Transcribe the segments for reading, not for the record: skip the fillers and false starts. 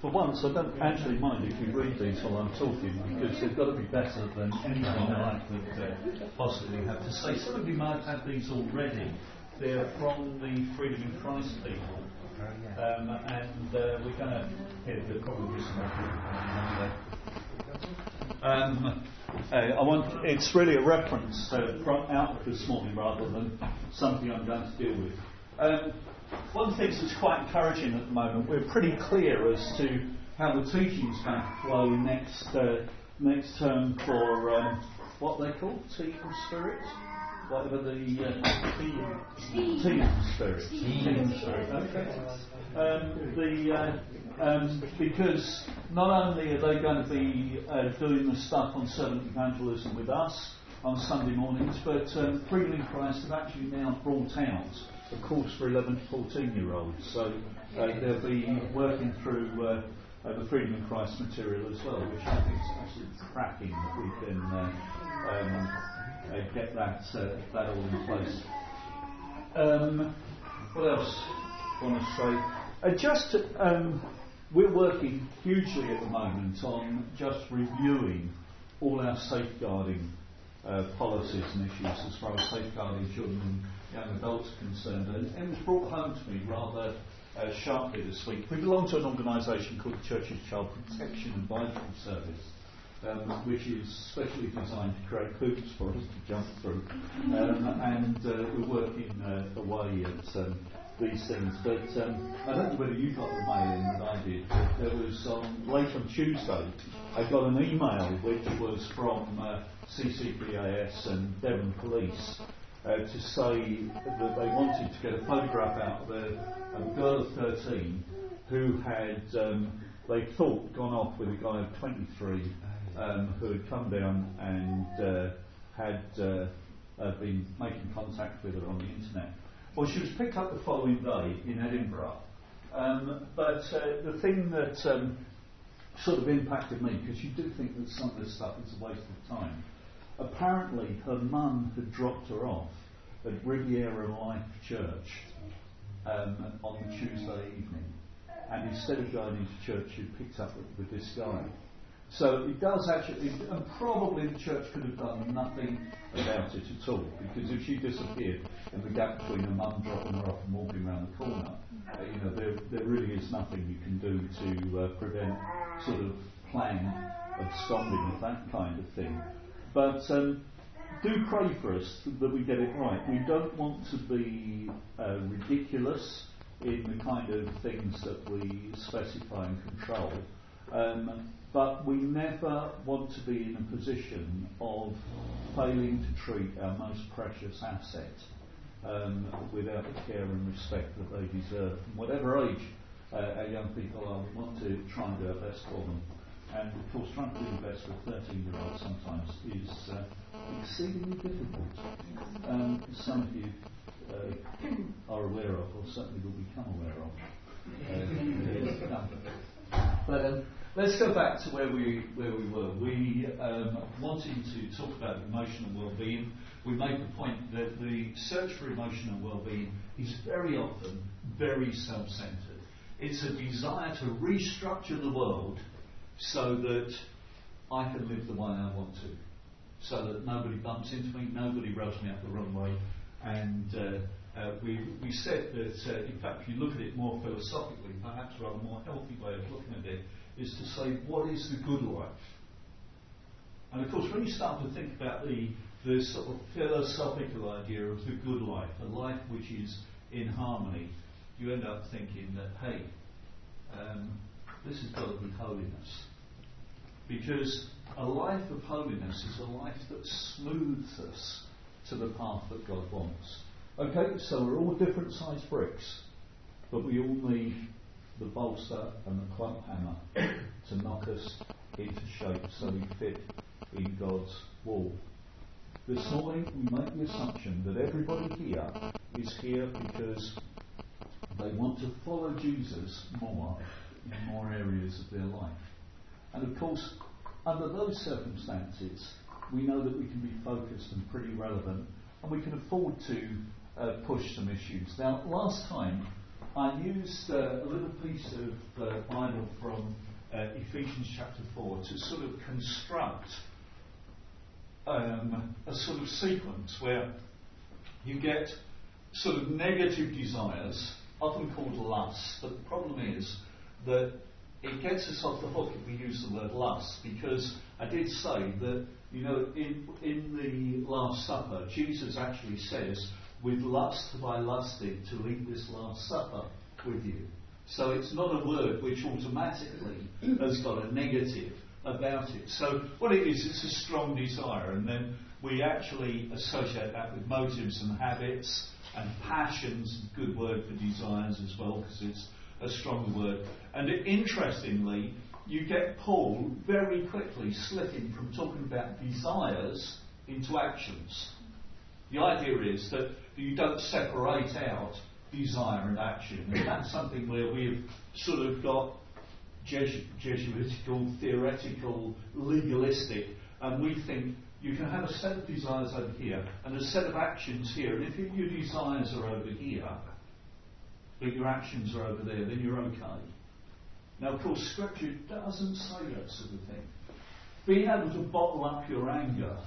For once, I don't actually mind if you read these while I'm talking, because they've got to be better than anything I could possibly have to say. Some of you might have these already. They're from the Freedom in Christ people. And we're going to hear the probably it's really a reference from Outlook this morning rather than something I'm going to deal with. One of the things that's quite encouraging at the moment, we're pretty clear as to how the teaching's going to flow next term for what they call Team Spirit, whatever the Team Spirit. Okay. Because not only are they going to be doing the stuff on servant evangelism with us on Sunday mornings, but Freedom in Christ have actually now brought out a course for 11 to 14-year-olds. So they'll be working through the Freedom in Christ material as well, which I think is absolutely cracking that we can get that all in place. What else do I want to say? We're working hugely at the moment on just reviewing all our safeguarding policies and issues as far as safeguarding children and young adults are concerned. And it was brought home to me rather sharply this week. We belong to an organisation called the Church's Child Protection Advisory Service, which is specially designed to create hoops for us to jump through. And we're working away at these things. But I don't know whether you got the mail in that I did, but there was late on Tuesday, I got an email which was from CCPAS and Devon Police to say that they wanted to get a photograph out of a girl of 13 who had, they thought, gone off with a guy of 23 who had come down and had been making contact with her on the internet. Well, she was picked up the following day in Edinburgh. But the thing that sort of impacted me, because you do think that some of this stuff is a waste of time, apparently her mum had dropped her off at Riviera Life Church on Tuesday evening. And instead of going into church, she picked up with this guy. So it does actually, and probably the church could have done nothing about it at all, because if she disappeared in the gap between her mum dropping her off and walking around the corner, there really is nothing you can do to prevent sort of plan absconding of that kind of thing. But do pray for us that we get it right. We don't want to be ridiculous in the kind of things that we specify and control. But we never want to be in a position of failing to treat our most precious asset without the care and respect that they deserve. From whatever age our young people are, we want to try and do our best for them. And of course, trying to do the best for 13-year-olds sometimes is exceedingly difficult. Some of you are aware of, or certainly will become aware of. But let's go back to where we were. We wanting to talk about emotional well-being. We made the point that the search for emotional well-being is very often very self-centered. It's a desire to restructure the world so that I can live the way I want to, so that nobody bumps into me, nobody rubs me up the wrong way. And we said that, in fact, if you look at it more philosophically, perhaps a rather more healthy way of looking at it is to say, what is the good life? And of course, when you start to think about the sort of philosophical idea of the good life, a life which is in harmony, you end up thinking that, hey, this has got to be holiness. Because a life of holiness is a life that smooths us to the path that God wants. Okay, so we're all different sized bricks, but we all need the bolster and the clump hammer to knock us into shape so we fit in God's wall. This morning we make the assumption that everybody here is here because they want to follow Jesus more in more areas of their life. And of course, under those circumstances, we know that we can be focused and pretty relevant, and we can afford to push some issues. Now, last time I used a little piece of Bible from Ephesians chapter 4 to sort of construct a sort of sequence where you get sort of negative desires, often called lust, but the problem is that it gets us off the hook if we use the word lust, because I did say that, you know, in the Last Supper, Jesus actually says, with lust have I lusted to eat this Last Supper with you. So it's not a word which automatically has got a negative about it. So what it is, it's a strong desire, and then we actually associate that with motives and habits, and passions, good word for desires as well, because it's a stronger word. And interestingly, you get Paul very quickly slipping from talking about desires into actions. The idea is that you don't separate out desire and action, and that's something where we've sort of got Jesuitical, theoretical, legalistic, and we think you can have a set of desires over here and a set of actions here, and if your desires are over here but your actions are over there, then you're okay. Now, of course, Scripture doesn't say that sort of thing. Being able to bottle up your anger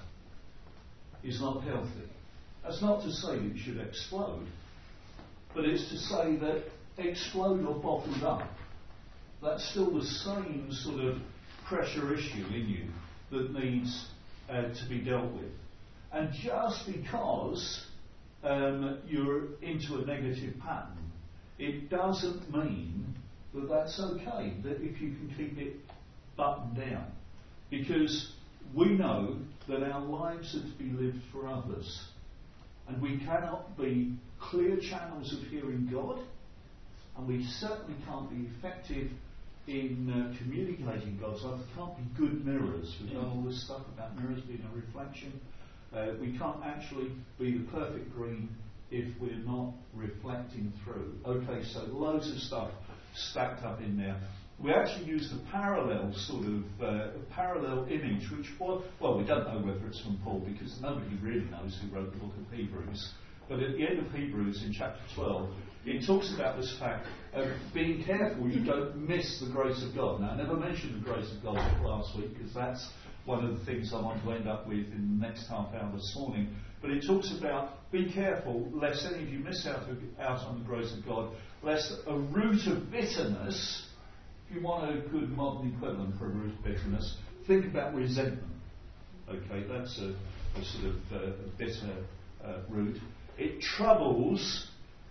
is not healthy. That's not to say that you should explode, but it's to say that explode or bottled up, that's still the same sort of pressure issue in you that needs to be dealt with. And just because you're into a negative pattern, it doesn't mean that that's okay, that if you can keep it buttoned down. Because we know that our lives are to be lived for others. And we cannot be clear channels of hearing God, and we certainly can't be effective in communicating God's love. We can't be good mirrors. We've done all this stuff about mirrors being a reflection. We can't actually be the perfect green if we're not reflecting through. Okay, so loads of stuff stacked up in there. We actually used a parallel sort of parallel image, which was, well, we don't know whether it's from Paul because nobody really knows who wrote the book of Hebrews. But at the end of Hebrews, in chapter 12, it talks about this fact of being careful you don't miss the grace of God. Now, I never mentioned the grace of God last week because that's one of the things I want to end up with in the next half hour this morning. But it talks about be careful lest any of you miss out on the grace of God, lest a root of bitterness, if you want a good modern equivalent for a root of bitterness, think about resentment. Okay, that's a sort of bitter root. It troubles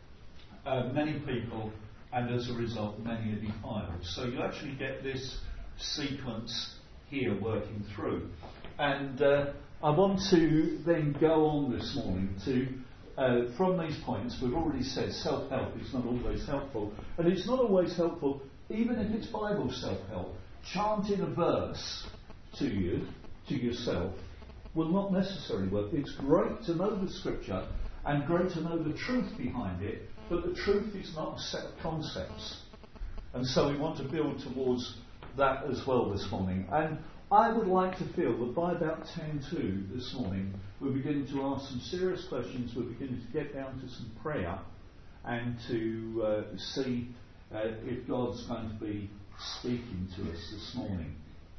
many people, and as a result, many are defiled. So you actually get this sequence here working through. And I want to then go on this morning to, from these points, we've already said self-help is not always helpful. And it's not always helpful, even if it's Bible self-help. Chanting a verse to you, to yourself, will not necessarily work. It's great to know the Scripture and great to know the truth behind it, but the truth is not a set of concepts. And so we want to build towards that as well this morning. And I would like to feel that by about 10:02 this morning, we're beginning to ask some serious questions, we're beginning to get down to some prayer, and to see if God's going to be speaking to us this morning.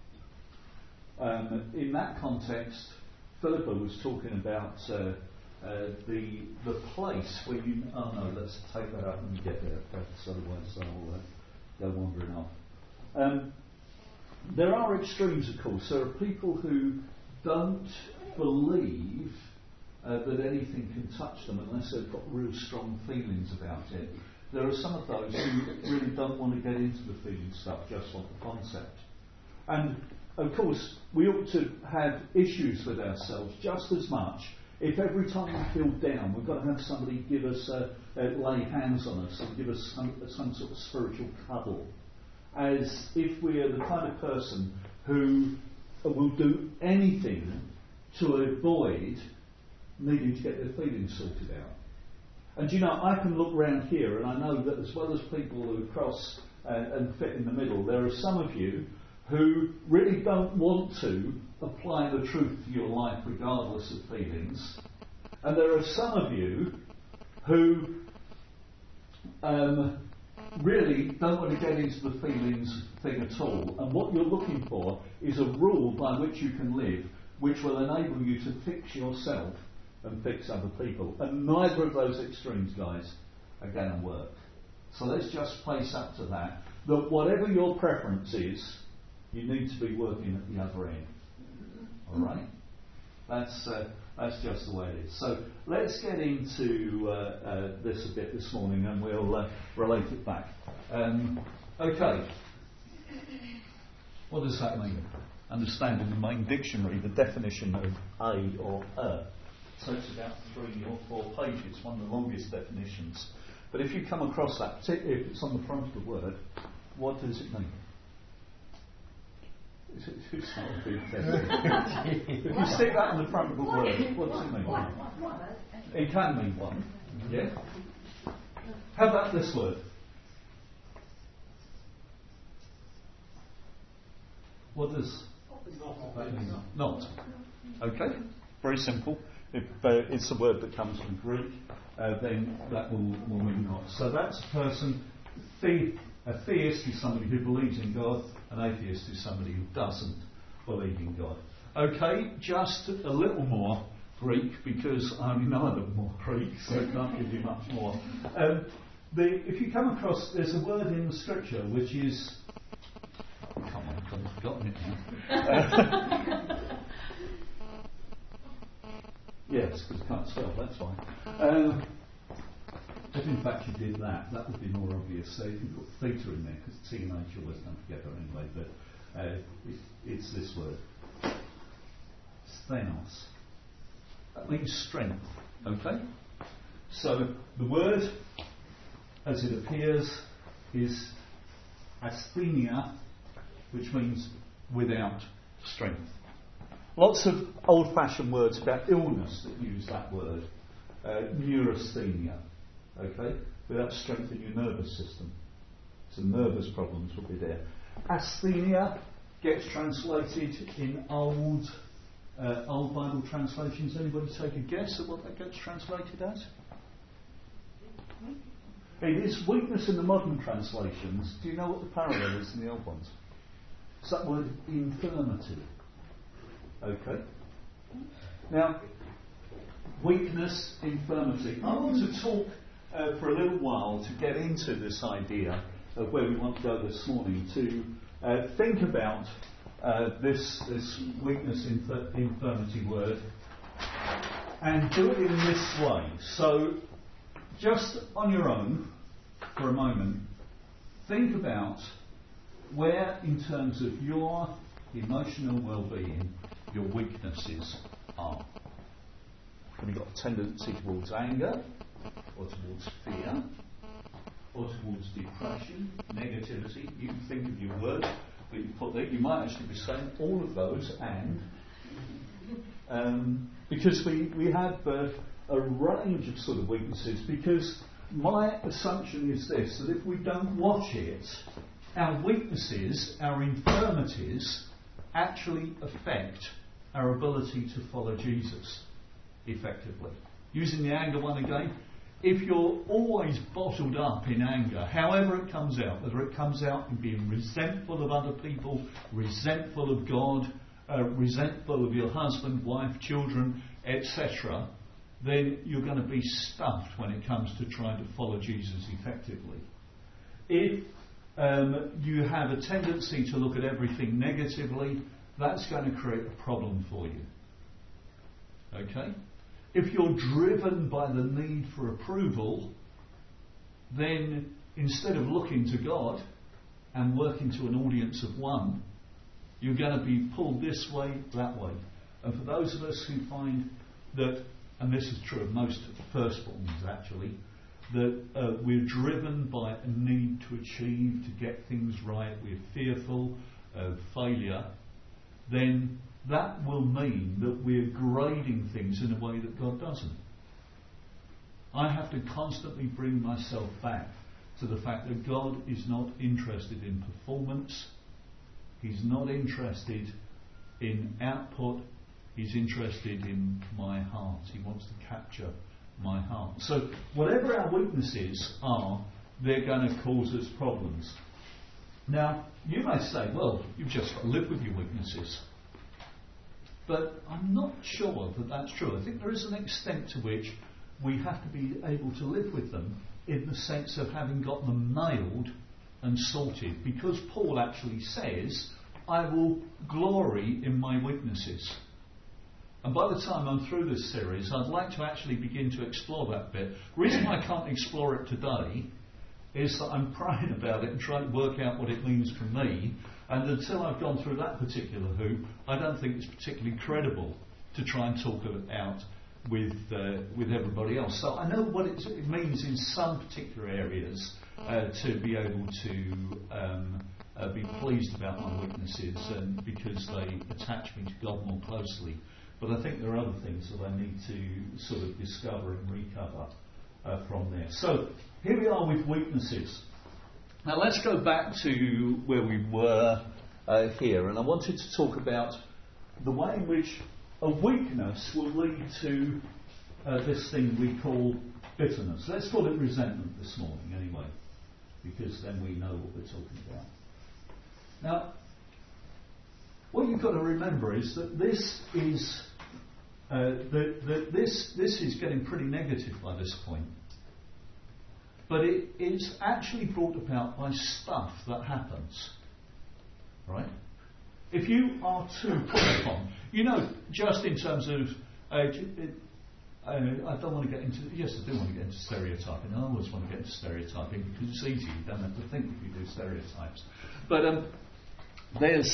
In that context, Philippa was talking about the place where you... Oh no, let's take that up when we get there. That's otherwise I'll go wandering off. There are extremes, of course. There are people who don't believe that anything can touch them unless they've got real strong feelings about it. There are some of those who really don't want to get into the feeling stuff, just want the concept. And of course, we ought to have issues with ourselves just as much. If every time we feel down, we've got to have somebody give us, lay hands on us and give us some sort of spiritual cuddle, as if we are the kind of person who will do anything to avoid needing to get their feelings sorted out. And you know, I can look round here and I know that as well as people who cross and fit in the middle, there are some of you who really don't want to apply the truth to your life regardless of feelings. And there are some of you who really don't want to get into the feelings thing at all. And what you're looking for is a rule by which you can live, which will enable you to fix yourself and fix other people. And neither of those extremes, guys, are going to work. So let's just face up to that whatever your preference is, you need to be working at the other end. All right? That's just the way it is. So let's get into this a bit this morning, and we'll relate it back. Okay. What does that mean? Understand in the main dictionary the definition of a or a. So it's about 3 or 4 pages, one of the longest definitions. But if you come across that, particularly if it's on the front of the word, what does it mean? It's not a big test. If you stick that on the front of the word, what does it mean? It can mean one. Yeah? How about this word? What does that mean? Not. Okay? Very simple. If it's a word that comes from Greek, then that will mean not. So that's a person. A theist is somebody who believes in God. An atheist is somebody who doesn't believe in God. Okay, just a little more Greek, because I only know a little more Greek, so I can't give you much more. If you come across, there's a word in the scripture which is... Oh, come on, I've forgotten it now. Yes, because I can't spell, that's why. If in fact you did that, that would be more obvious. So if you put theta in there, because T and H always come together anyway, but it's this word. Sthenos. That means strength, okay? So the word, as it appears, is asthenia, which means without strength. Lots of old-fashioned words about illness that use that word. Neurasthenia. Okay, without strength in your nervous system. So nervous problems will be there. Asthenia gets translated in old Bible translations. Anybody take a guess at what that gets translated as? It is weakness in the modern translations. Do you know what the parallel is in the old ones? It's that word infirmity. Okay. Now, weakness, infirmity. I want to talk for a little while to get into this idea of where we want to go this morning, to think about this weakness, infirmity word, and do it in this way. So, just on your own, for a moment, think about where, in terms of your emotional well-being, your weaknesses are. Have you got a tendency towards anger, or towards fear, or towards depression, negativity? You can think of your word that you put there. You might actually be saying all of those, and because we have a range of sort of weaknesses, because my assumption is this, that if we don't watch it, our weaknesses, our infirmities, actually affect our ability to follow Jesus effectively. Using the anger one again, if you're always bottled up in anger, however it comes out, whether it comes out in being resentful of other people, resentful of God, resentful of your husband, wife, children, etc., then you're going to be stuffed when it comes to trying to follow Jesus effectively. If you have a tendency to look at everything negatively, that's going to create a problem for you. Okay? If you're driven by the need for approval, then instead of looking to God and working to an audience of one, you're going to be pulled this way, that way. And for those of us who find that, and this is true of most firstborns actually, that we're driven by a need to achieve, to get things right, we're fearful of failure, then that will mean that we're grading things in a way that God doesn't. I have to constantly bring myself back to the fact that God is not interested in performance. He's not interested in output. He's interested in my heart. He wants to capture my heart. So whatever our weaknesses are, they're going to cause us problems. Now, you may say, well, you've just got to live with your weaknesses. But I'm not sure that that's true. I think there is an extent to which we have to be able to live with them in the sense of having got them nailed and sorted. Because Paul actually says, I will glory in my weaknesses. And by the time I'm through this series, I'd like to actually begin to explore that bit. The reason I can't explore it today is that I'm praying about it and trying to work out what it means for me. And until I've gone through that particular hoop, I don't think it's particularly credible to try and talk it out with everybody else. So I know what it means in some particular areas to be able to be pleased about my weaknesses, and because they attach me to God more closely. But I think there are other things that I need to sort of discover and recover from there. So here we are with weaknesses. Now let's go back to where we were here, and I wanted to talk about the way in which a weakness will lead to this thing we call bitterness. Let's call it resentment this morning anyway, because then we know what we're talking about. Now, what you've got to remember is that this is this is getting pretty negative by this point. But it is actually brought about by stuff that happens. Right? If you are too put upon, just in terms of, I don't want to get into, yes, I do want to get into stereotyping. I always want to get into stereotyping because it's easy. You don't have to think if you do stereotypes. But there's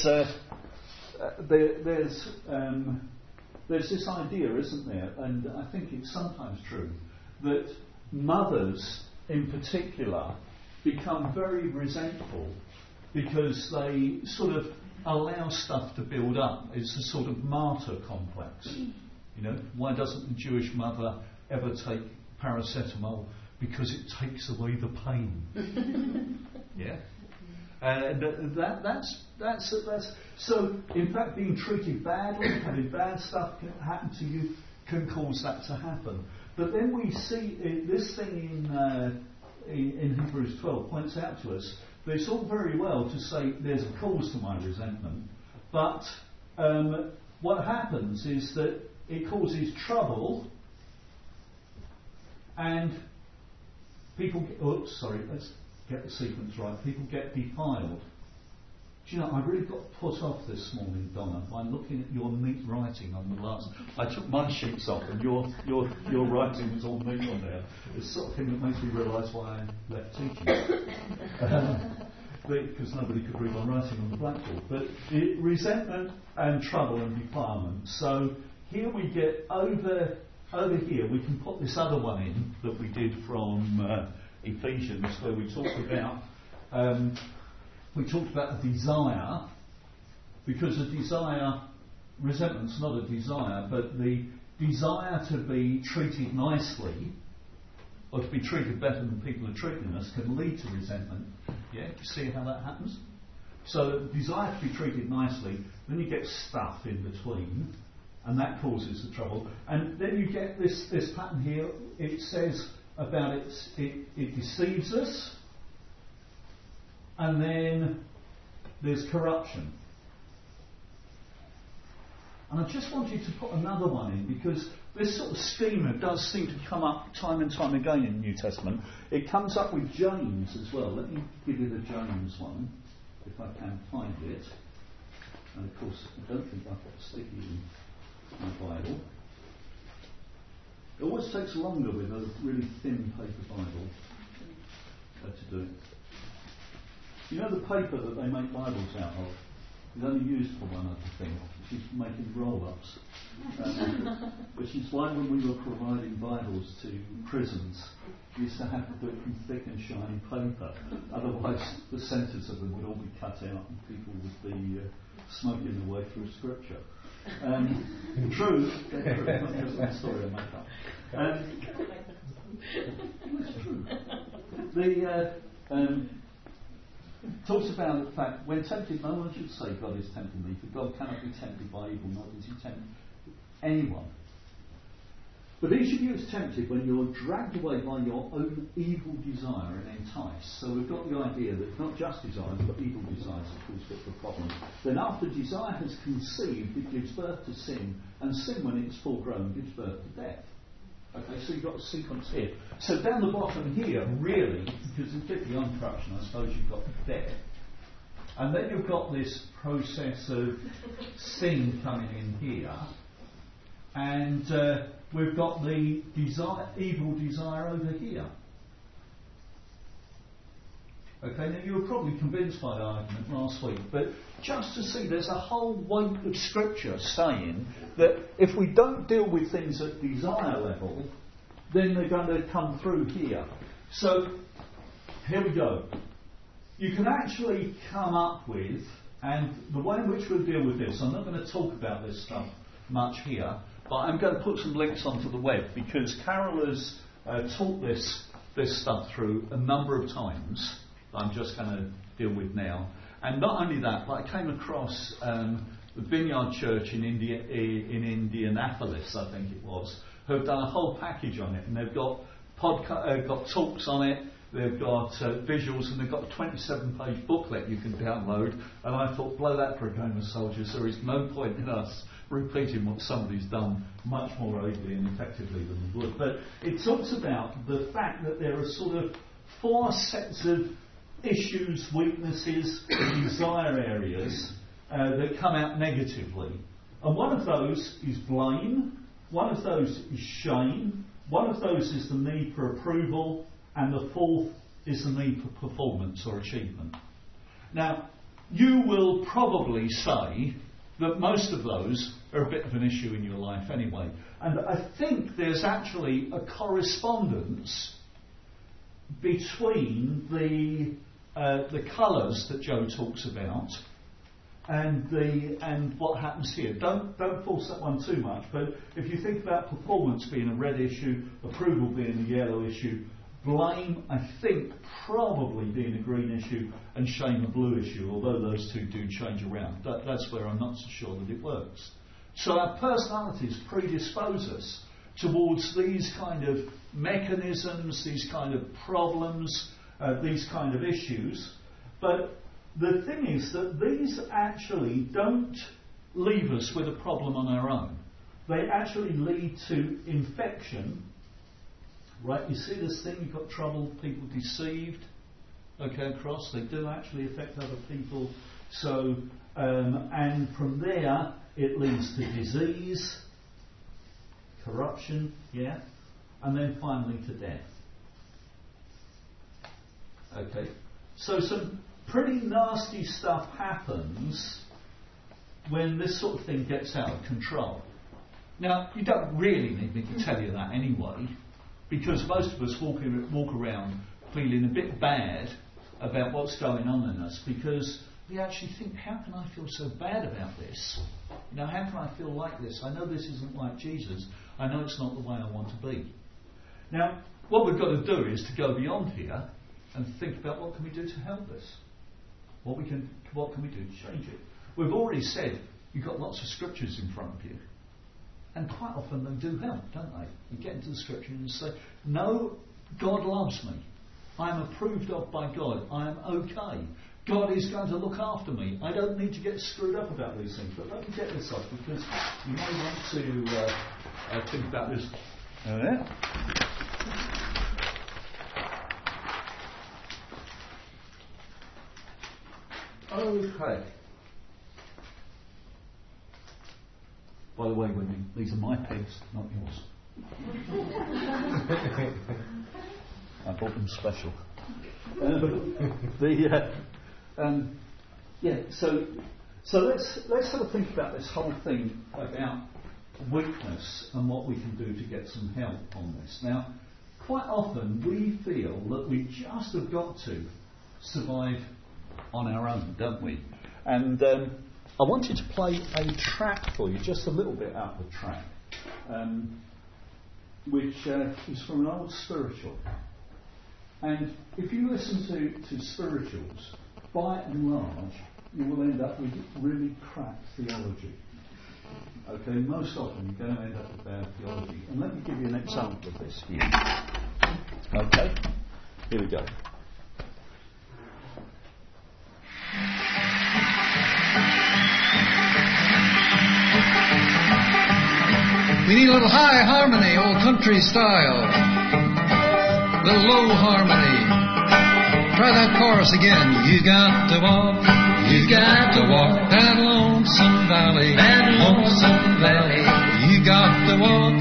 this idea, isn't there? And I think it's sometimes true that mothers in particular become very resentful because they sort of allow stuff to build up. It's a sort of martyr complex. Why doesn't the Jewish mother ever take paracetamol? Because it takes away the pain. Yeah? And that's so. In fact, being treated badly, having bad stuff can happen to you, can cause that to happen. But then we see this thing in Hebrews 12 points out to us that it's all very well to say there's a cause to my resentment, but what happens is that it causes trouble, and people get, let's get the sequence right. People get defiled. Do you know, I really got put off this morning, Donna, by looking at your neat writing on the last. I took my sheets off, and your writing was all neat on there. It's the sort of thing that makes me realise why I left teaching. Because nobody could read my writing on the blackboard. But resentment and trouble and defilement. So here we get over here. We can put this other one in that we did from Ephesians, where we talked about. We talked about a desire, because a desire, resentment's not a desire, but the desire to be treated nicely, or to be treated better than people are treating us, can lead to resentment. Yeah, you see how that happens? So the desire to be treated nicely, then you get stuff in between, and that causes the trouble. And then you get this pattern here. It says about it deceives us. And then there's corruption. And I just wanted to put another one in, because this sort of schema does seem to come up time and time again in the New Testament. It comes up with James as well. Let me give you the James one, if I can find it. And of course, I don't think I've got sticky in my Bible. It always takes longer with a really thin paper Bible to do it. You know the paper that they make Bibles out of is only used for one other thing, which is making roll-ups. Which is why when we were providing Bibles to prisons, we used to have to do it from thick and shiny paper. Otherwise the centres of them would all be cut out and people would be smoking their way through Scripture. True, not just a story I make up. It's true. Talks about the fact, when tempted, no one should say God is tempting me, for God cannot be tempted by evil, nor does he tempt anyone. But each of you is tempted when you're dragged away by your own evil desire and enticed. So we've got the idea that not just desires, but evil desires have caused it the problem. Then after desire has conceived, it gives birth to sin, and sin, when it's full grown, gives birth to death. Okay, so you've got a sequence here. So down the bottom here, really, because in particularly on corruption, I suppose you've got death. And then you've got this process of sin coming in here. And we've got the evil desire over here. Okay, now you were probably convinced by the argument last week, but just to see, there's a whole weight of scripture saying that if we don't deal with things at desire level, then they're going to come through here. So, here we go. You can actually come up with, and the way in which we'll deal with this, I'm not going to talk about this stuff much here, but I'm going to put some links onto the web, because Carol has taught this stuff through a number of times. I'm just going to deal with now. And not only that, but I came across the Vineyard Church in Indianapolis, I think it was, who have done a whole package on it, and they've got got talks on it, they've got visuals, and they've got a 27-page booklet you can download. And I thought, blow that for a game of soldiers. There is no point in us repeating what somebody's done much more ably and effectively than we would. But it talks about the fact that there are sort of 4 sets of issues, weaknesses, desire areas that come out negatively. And one of those is blame, one of those is shame, one of those is the need for approval, and the 4th is the need for performance or achievement. Now, you will probably say that most of those are a bit of an issue in your life anyway. And I think there's actually a correspondence between the colours that Joe talks about and what happens here. Don't force that one too much, but if you think about performance being a red issue, approval being a yellow issue, blame, I think, probably being a green issue, and shame a blue issue, although those two do change around. That's where I'm not so sure that it works. So our personalities predispose us towards these kind of mechanisms, these kind of problems, these kind of issues. But the thing is that these actually don't leave us with a problem on our own. They actually lead to infection. Right, you see this thing, you've got trouble, people deceived, okay, across, they do actually affect other people. So, and from there, it leads to disease, corruption, yeah, and then finally to death. Okay, so some pretty nasty stuff happens when this sort of thing gets out of control. Now, you don't really need me to tell you that anyway, because most of us walk around feeling a bit bad about what's going on in us, because we actually think, how can I feel so bad about this? You know, how can I feel like this? I know this isn't like Jesus. I know it's not the way I want to be. Now, what we've got to do is to go beyond here and think about what can we do to help this? What can we do to change it? We've already said you've got lots of scriptures in front of you. And quite often they do help, don't they? You get into the scripture and say, no, God loves me. I am approved of by God. I am okay. God is going to look after me. I don't need to get screwed up about these things. But let me get this off, because you may want to think about this. Okay. By the way, Wendy, these are my pegs, not yours. I bought them special. So let's have a think about this whole thing about weakness and what we can do to get some help on this. Now, quite often we feel that we just have got to survive on our own, don't we? And I wanted to play a track for you, just a little bit out of the track, which is from an old spiritual. And if you listen to spirituals, by and large, you will end up with really crap theology. Okay, most often you're going to end up with bad theology. And let me give you an example of this here. Okay, here we go. We need a little high harmony, old country style. A little low harmony. Try that chorus again. You got to walk that lonesome valley. You got to walk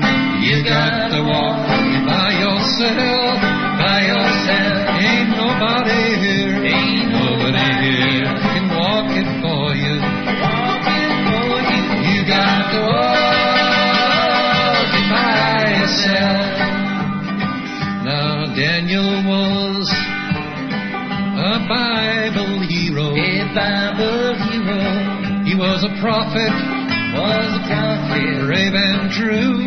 by yourself. Ain't nobody here can walk it for you. You got to walk it by yourself. Now Daniel was a Bible hero. He was a prophet, brave and true,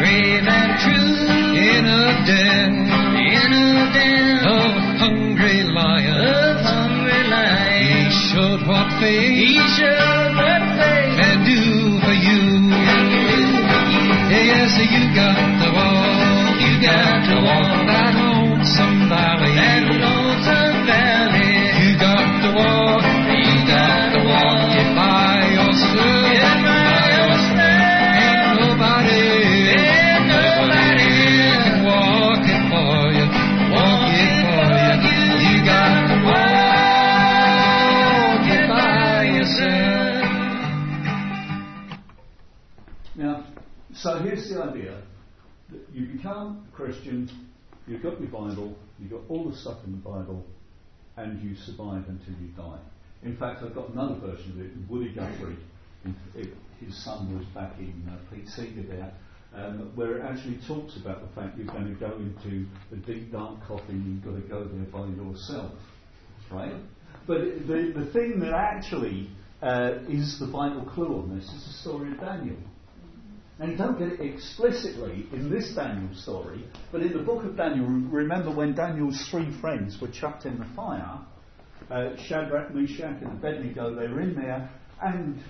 in a den of hungry lions. He showed what faith can do for you. Yes, you got to walk that lonesome valley. You got to walk it by yourself. Ain't nobody can walk it for you. You got to walk it by yourself. Now, so here's the idea. That you become a Christian, you've got your Bible, you've got all the stuff in the Bible, and you survive until you die. In fact, I've got another version of it. Woody Guthrie, his son was back in Pete Seeger there, where it actually talks about the fact you're going to go into a deep dark coffin, you've got to go there by yourself, right? But the thing that actually is the vital clue on this is the story of Daniel. And you don't get it explicitly in this Daniel story, but in the book of Daniel, remember when Daniel's three friends were chucked in the fire, Shadrach, Meshach and Abednego, they were in there, and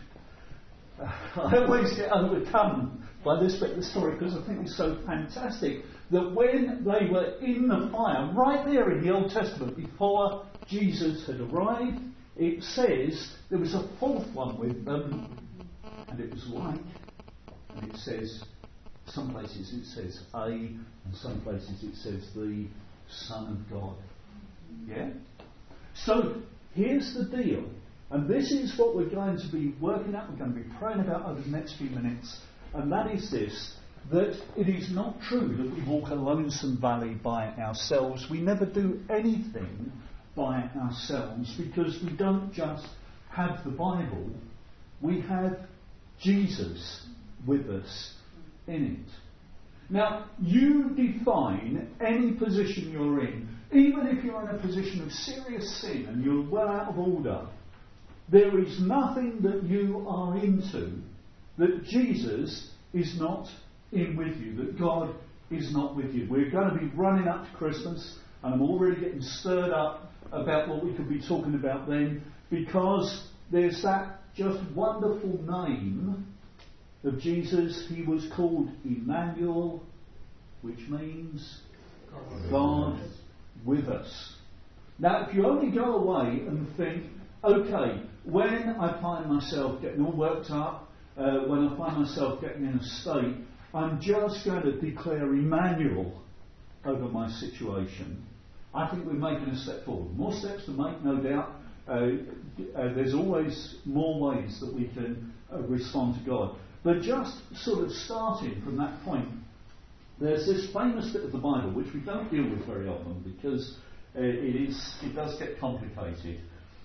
I always get overcome by this bit of the story because I think it's so fantastic that when they were in the fire, right there in the Old Testament, before Jesus had arrived, it says there was a fourth one with them, and it was like, and it says, some places it says a, and some places it says the Son of God. Yeah? So, here's the deal. And this is what we're going to be working at, we're going to be praying about over the next few minutes. And that is this, that it is not true that we walk a lonesome valley by ourselves. We never do anything by ourselves because we don't just have the Bible, we have Jesus with us in it. Now, you define any position you're in, even if you're in a position of serious sin and you're well out of order, there is nothing that you are into that Jesus is not in with you, that God is not with you. We're going to be running up to Christmas, and I'm already getting stirred up about what we could be talking about then, because there's that just wonderful name of Jesus. He was called Emmanuel, which means God with us. Now, if you only go away and think, okay, when I find myself getting all worked up, when I find myself getting in a state, I'm just going to declare Emmanuel over my situation, I think we're making a step forward. More steps to make, no doubt. There's always more ways that we can respond to God. But just sort of starting from that point, there's this famous bit of the Bible which we don't deal with very often because it does get complicated.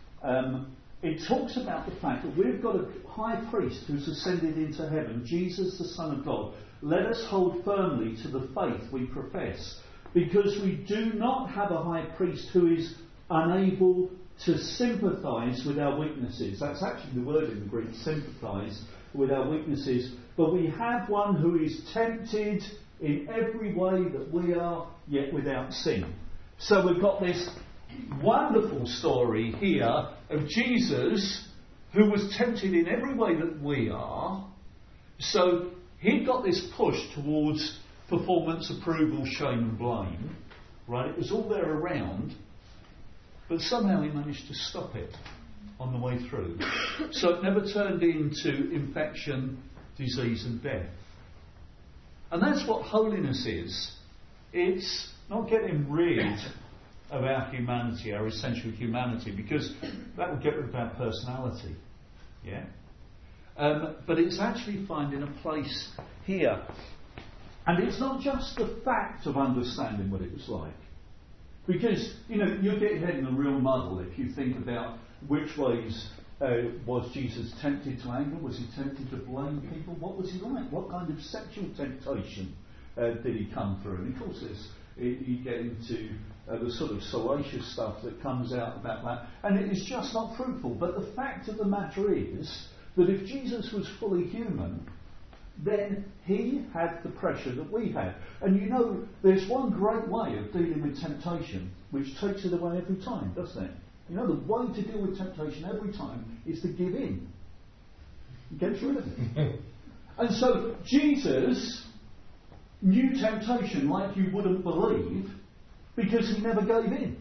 It talks about the fact that we've got a high priest who's ascended into heaven, Jesus the Son of God. Let us hold firmly to the faith we profess, because we do not have a high priest who is unable to sympathise with our weaknesses. That's actually the word in the Greek, sympathise with our weaknesses. But we have one who is tempted in every way that we are, yet without sin. So we've got this wonderful story here of Jesus who was tempted in every way that we are, So he'd got this push towards performance, approval, shame and blame. Right? It was all there around, but somehow he managed to stop it on the way through. So it never turned into infection, disease and death. And that's what holiness is. It's not getting rid of our humanity, our essential humanity, because that would get rid of our personality. Yeah? But it's actually finding a place here. And it's not just the fact of understanding what it was like. Because, you'll get your head in a real muddle if you think about which ways was Jesus tempted to anger? Was he tempted to blame people? What was he like? What kind of sexual temptation did he come through? And of course, you get into the sort of salacious stuff that comes out about that. And it is just not fruitful. But the fact of the matter is that if Jesus was fully human, then he had the pressure that we had. And there's one great way of dealing with temptation, which takes it away every time, doesn't it? The way to deal with temptation every time is to give in. It gets rid of it. And so Jesus knew temptation like you wouldn't believe, because he never gave in.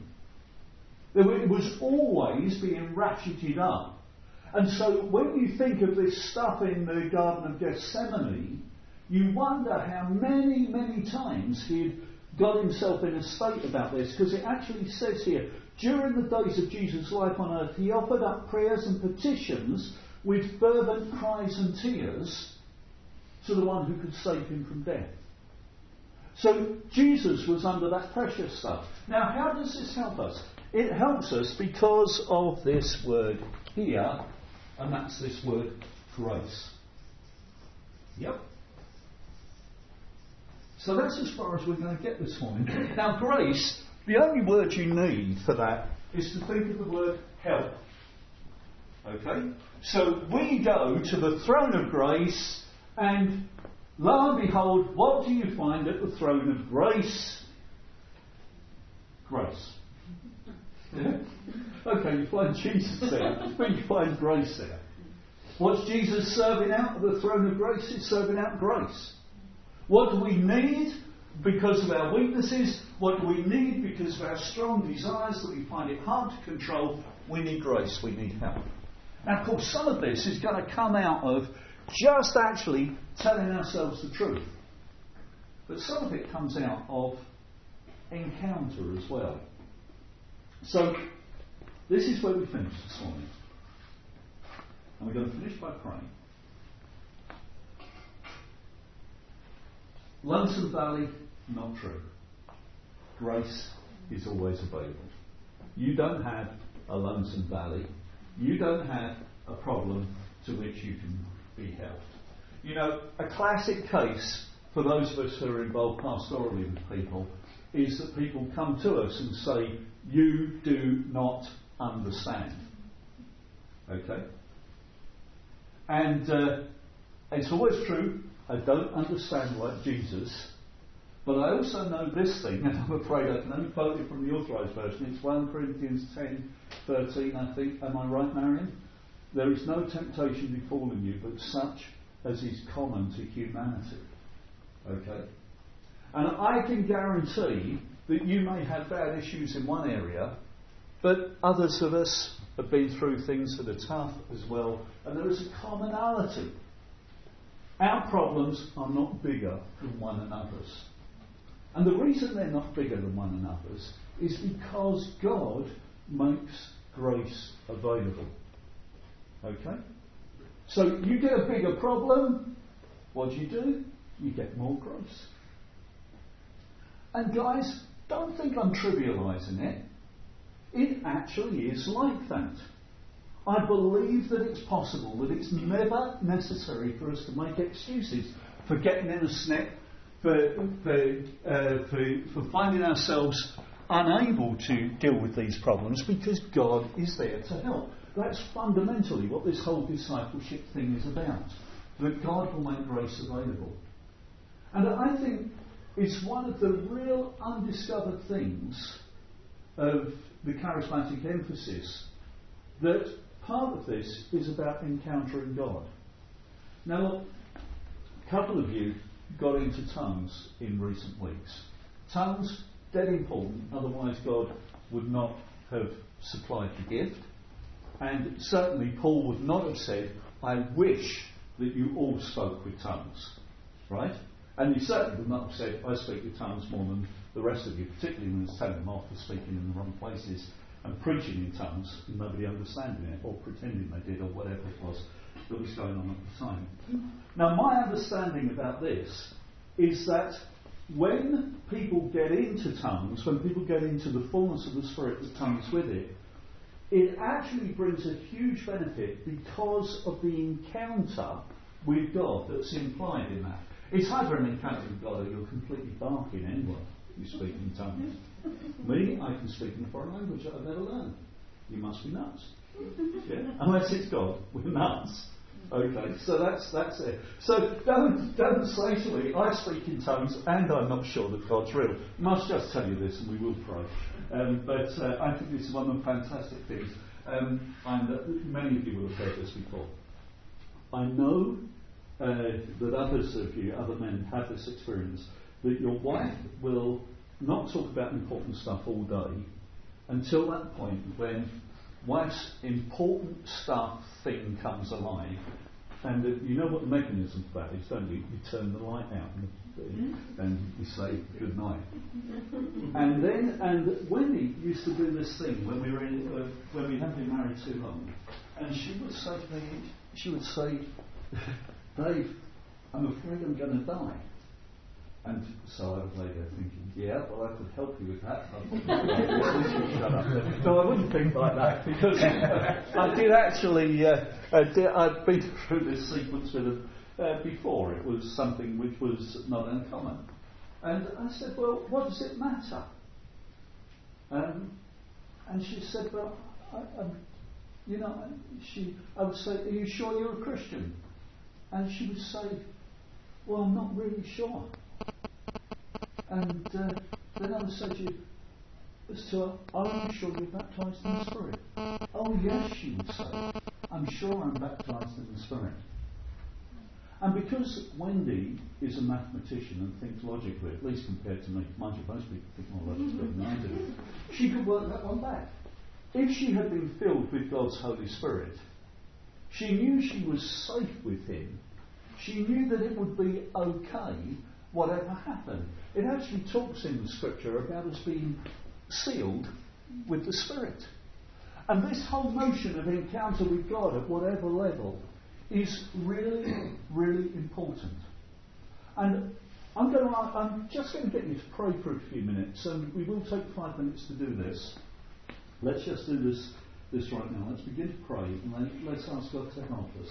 It was always being ratcheted up. And so when you think of this stuff in the Garden of Gethsemane, you wonder how many, many times he'd got himself in a state about this, because it actually says here, during the days of Jesus' life on earth, he offered up prayers and petitions with fervent cries and tears to the one who could save him from death. So Jesus was under that pressure stuff. Now, how does this help us? It helps us because of this word here, and that's this word grace. Yep. So that's as far as we're going to get this morning. Now, grace, the only word you need for that is to think of the word help. Okay? So we go to the throne of grace, and lo and behold, what do you find at the throne of grace? Grace. Yeah? Okay, you find Jesus there, but you find grace there. What's Jesus serving out at the throne of grace? He's serving out grace. What do we need because of our weaknesses? What do we need because of our strong desires that we find it hard to control? We need grace, we need help. Now, of course, some of this is going to come out of just actually telling ourselves the truth. But some of it comes out of encounter as well. So, this is where we finish this morning. And we're going to finish by praying. Lonesome Valley, not true. Grace is always available. You don't have a lonesome valley. You don't have a problem to which you can be helped. A classic case for those of us who are involved pastorally with people is that people come to us and say, you do not understand. Okay? And it's always true, I don't understand like Jesus, but I also know this thing, and I'm afraid I can only quote it from the Authorised Version. It's 1 Corinthians 10:13, I think. Am I right, Marion? There is no temptation befallen you, but such as is common to humanity. Okay? And I can guarantee that you may have bad issues in one area, but others of us have been through things that are tough as well, and there is a commonality. Our problems are not bigger than one another's. And the reason they're not bigger than one another's is because God makes grace available. Okay? So you get a bigger problem, what do? You get more grace. And guys, don't think I'm trivialising it. It actually is like that. I believe that it's possible, that it's never necessary for us to make excuses for getting in a snip, for finding ourselves unable to deal with these problems, because God is there to help. That's fundamentally what this whole discipleship thing is about, that God will make grace available. And I think it's one of the real undiscovered things of the charismatic emphasis, that part of this is about encountering God. Now, A couple of you got into tongues in recent weeks. Tongues, dead important, otherwise God would not have supplied the gift. And certainly Paul would not have said, I wish that you all spoke with tongues. Right? And he certainly would not have said, I speak with tongues more than the rest of you, particularly when he's telling them off for speaking in the wrong places and preaching in tongues and nobody understanding it or pretending they did or whatever it was that was going on at the time. Now, my understanding about this is that when people get into tongues, when people get into the fullness of the Spirit that comes with it, it actually brings a huge benefit because of the encounter with God that's implied in that. It's either an encounter with God or you're completely barking anyway. You speak in tongues. Me, I can speak in a foreign language that I've never learned. You must be nuts. Yeah? Unless it's God, we're nuts. Okay, so that's it. So don't say to me, I speak in tongues and I'm not sure that God's real. I must just tell you this and we will pray. But I think this is one of the fantastic things. And many of you will have heard this before. I know that others of you, other men, have this experience, that your wife will not talk about important stuff all day until that point when wife's important stuff thing comes alive, and you know what the mechanism for that is, don't you? You turn the light out and you say good night. And Wendy used to do this thing when we hadn't been married too long, and she would say to me, Dave, I'm afraid I'm going to die. And so I was lay there thinking, yeah, well, I could help you with that. Shut up. No, I wouldn't think like that, because I did actually, I'd been through this sequence with her before. It was something which was not uncommon. And I said, well, what does it matter? And she said, well, I would say, are you sure you're a Christian? And she would say, well, I'm not really sure. And then I would say to her, are you sure you're baptised in the Spirit? Oh yes, she would say, I'm sure I'm baptised in the Spirit. And because Wendy is a mathematician and thinks logically, at least compared to me, mind you, most people think more logically than I do, she could work that one back. If she had been filled with God's Holy Spirit, she knew she was safe with Him. She knew that it would be okay whatever happened. It actually talks in the Scripture about us being sealed with the Spirit. And this whole notion of encounter with God at whatever level is really, really important. And I'm just going to get you to pray for a few minutes, and we will take 5 minutes to do this. Let's just do this right now. Let's begin to pray, and let's ask God to help us.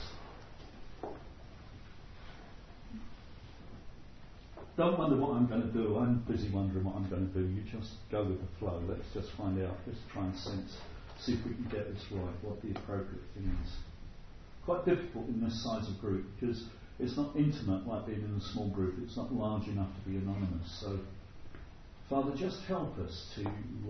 Don't wonder what I'm going to do. I'm busy wondering what I'm going to do. You just go with the flow. Let's just find out. Let's try and see if we can get this right, what the appropriate thing is. Quite difficult in this size of group because it's not intimate like being in a small group. It's not large enough to be anonymous. So, Father, just help us to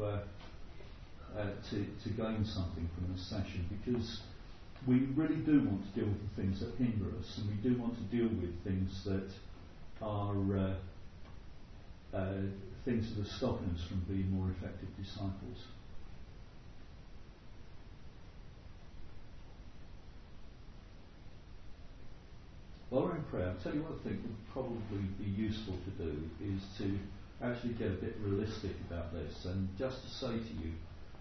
gain something from this session, because we really do want to deal with the things that hinder us, and we do want to deal with things that are things that are stopping us from being more effective disciples. While we're in prayer, I'll tell you what I think would probably be useful to do is to actually get a bit realistic about this, and just to say to you,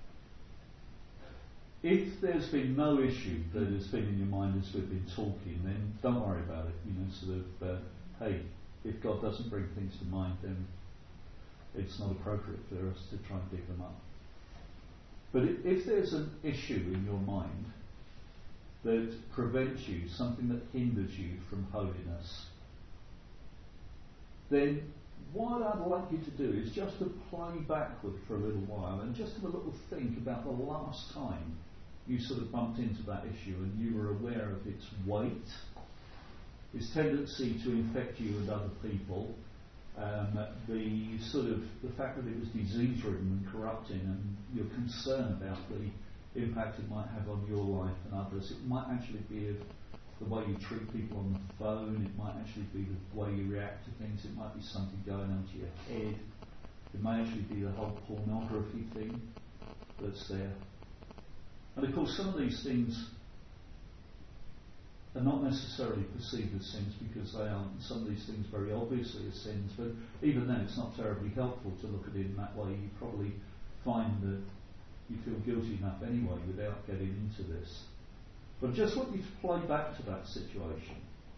if there's been no issue that has been in your mind as we've been talking, then don't worry about it. Hey, if God doesn't bring things to mind, then it's not appropriate for us to try and dig them up. But if there's an issue in your mind that prevents you, something that hinders you from holiness, then what I'd like you to do is just to play backward for a little while and just have a little think about the last time you sort of bumped into that issue and you were aware of its weight, its tendency to infect you and other people, the fact that it was disease-ridden and corrupting, and your concern about the impact it might have on your life and others. It might actually be of the way you treat people on the phone. It might actually be the way you react to things. It might be something going on to your head. It may actually be the whole pornography thing that's there. And of course, some of these things are not necessarily perceived as sins because they aren't. Some of these things very obviously as sins, but even then it's not terribly helpful to look at it in that way. You probably find that you feel guilty enough anyway without getting into this. But I just want you to play back to that situation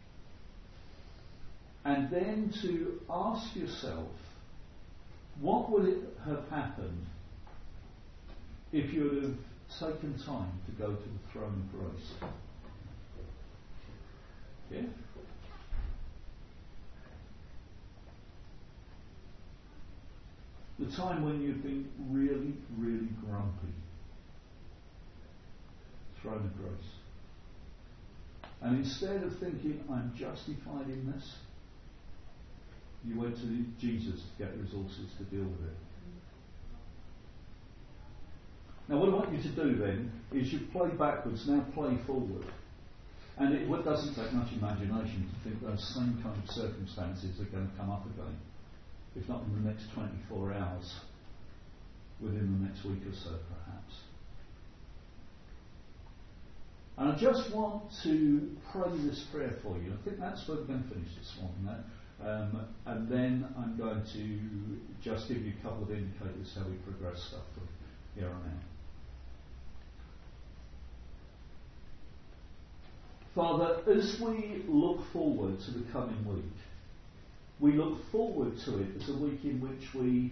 and then to ask yourself, what would it have happened if you would have taken time to go to the throne of grace? Yeah? The time when you've been really, really grumpy. Throne of grace. And instead of thinking, I'm justified in this, you went to Jesus to get resources to deal with it. Now what I want you to do then is you play backwards, now play forward. And it doesn't take much imagination to think those same kind of circumstances are going to come up again, if not in the next 24 hours, within the next week or so perhaps. And I just want to pray this prayer for you. I think that's where we're going to finish this morning. And then I'm going to just give you a couple of indicators how we progress stuff from here on out. Father, as we look forward to the coming week, we look forward to it as a week in which we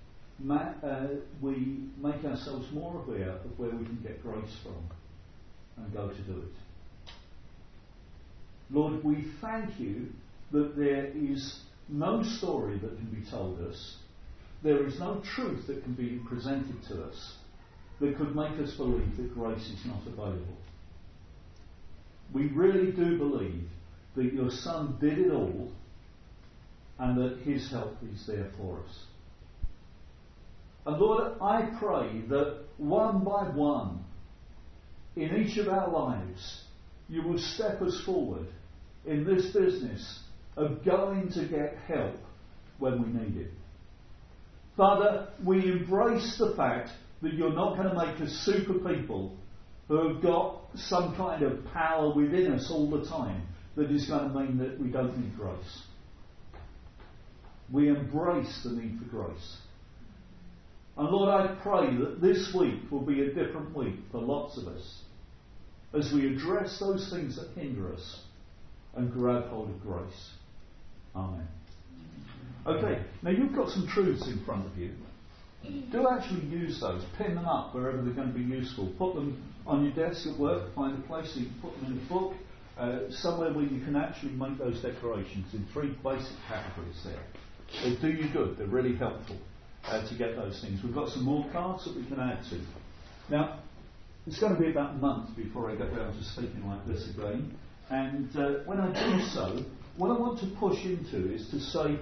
make ourselves more aware of where we can get grace from and go to do it. Lord, we thank you that there is no story that can be told us, there is no truth that can be presented to us that could make us believe that grace is not available. We really do believe that your Son did it all and that his help is there for us. And Lord, I pray that one by one, in each of our lives, you will step us forward in this business of going to get help when we need it. Father, we embrace the fact that you're not going to make us super people who have got some kind of power within us all the time that is going to mean that we don't need grace. We embrace the need for grace. And Lord, I pray that this week will be a different week for lots of us as we address those things that hinder us and grab hold of grace. Amen. Okay, now you've got some truths in front of you. Do actually use those. Pin them up wherever they're going to be useful. Put them on your desk at work. Find a place so you can put them in a book. Somewhere where you can actually make those declarations in 3 basic categories there. They do you good. They're really helpful to get those things. We've got some more cards that we can add to. Now, it's going to be about a month before I get round to speaking like this again. And when I do so, what I want to push into is to say,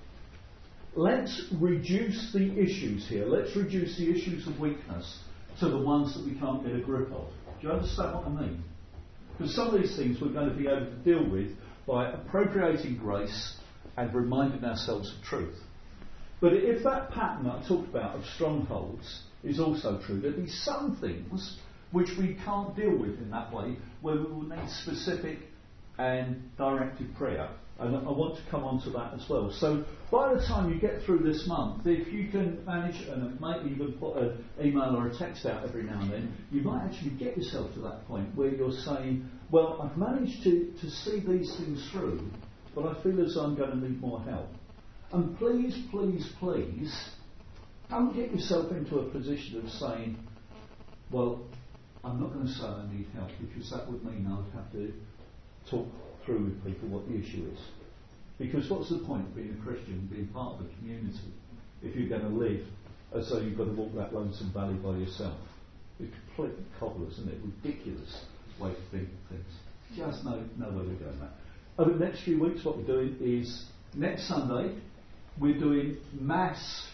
let's reduce the issues here. Let's reduce the issues of weakness to the ones that we can't get a grip of. Do you understand what I mean? Because some of these things we're going to be able to deal with by appropriating grace and reminding ourselves of truth. But if that pattern I talked about of strongholds is also true, there'll be some things which we can't deal with in that way, where we will need specific and directed prayer. And I want to come on to that as well. So by the time you get through this month, if you can manage, and maybe even put an email or a text out every now and then, you might actually get yourself to that point where you're saying, well, I've managed to see these things through, but I feel as though I'm going to need more help. And please, please, please, don't get yourself into a position of saying, well, I'm not going to say I need help, because that would mean I would have to talk through with people what the issue is. Because what's the point of being a Christian, being part of a community, if you're going to live as though you've got to walk that lonesome valley by yourself? It's completely cobblers, isn't it? Ridiculous way to think of things. Just no way to go in that. Over the next few weeks, what we're doing is, next Sunday, we're doing mass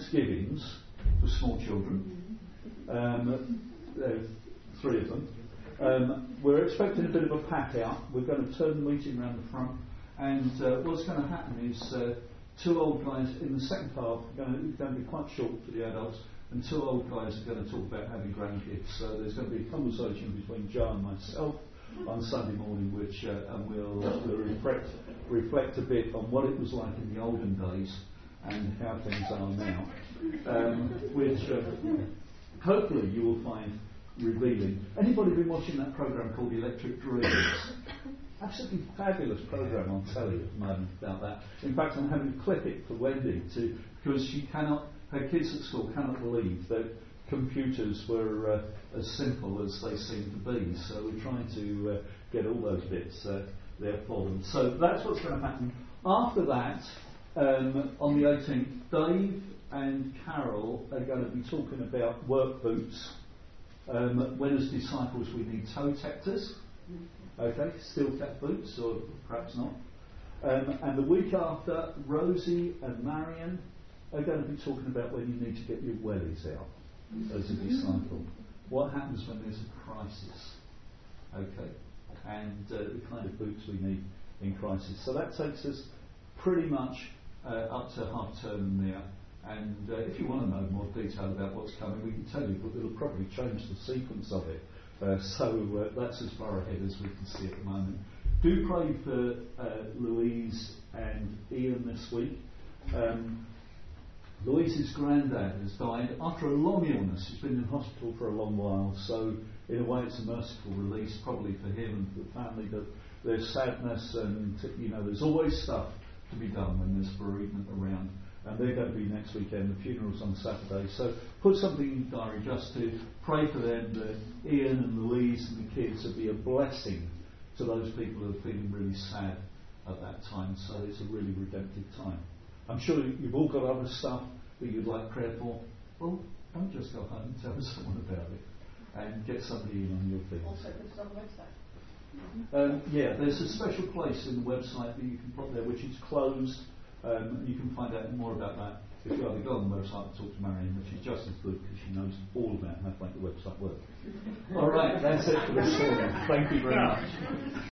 Thanksgivings for small children. 3 of them. We're expecting a bit of a pack out. We're going to turn the meeting around the front, and what's going to happen is two old guys in the second half are going to be quite short for the adults, and two old guys are going to talk about having grandkids. So there's going to be a conversation between Joe and myself on Sunday morning, which and we'll reflect a bit on what it was like in the olden days and how things are now, which hopefully you will find revealing. Anybody been watching that programme called Electric Dreams? Absolutely fabulous programme on telly at the moment about that. In fact, I'm having to clip it for Wendy because her kids at school cannot believe that computers were as simple as they seem to be. So we're trying to get all those bits there for them. So that's what's going to happen. After that, on the 18th, Dave and Carol are going to be talking about work boots. When as disciples we need toe detectors. Okay, steel cap boots, or perhaps not. And the week after, Rosie and Marion are going to be talking about when you need to get your wellies out as a disciple. What happens when there's a crisis? Okay, and the kind of boots we need in crisis. So that takes us pretty much up to half term there. And if you want to know more detail about what's coming, we can tell you, but it'll probably change the sequence of it. So that's as far ahead as we can see at the moment. Do pray for Louise and Ian this week. Louise's granddad has died after a long illness. He's been in hospital for a long while, so in a way it's a merciful release, probably for him and for the family, but there's sadness and, there's always stuff to be done when there's bereavement around. And they're going to be next weekend. The funeral's on Saturday. So put something in your diary just to pray for them, that Ian and Louise and the kids will be a blessing to those people who are feeling really sad at that time. So it's a really redemptive time. I'm sure you've all got other stuff that you'd like prayer for. Well, don't just go home and tell someone about it. And get somebody in on your things. Also, put it on the website. Yeah, there's a special place in the website that you can put there, which is closed. You can find out more about that if you either go on the website and talk to Marion, which is just as good because she knows all about how to make the website work. All right, that's it for this morning. Thank you very much.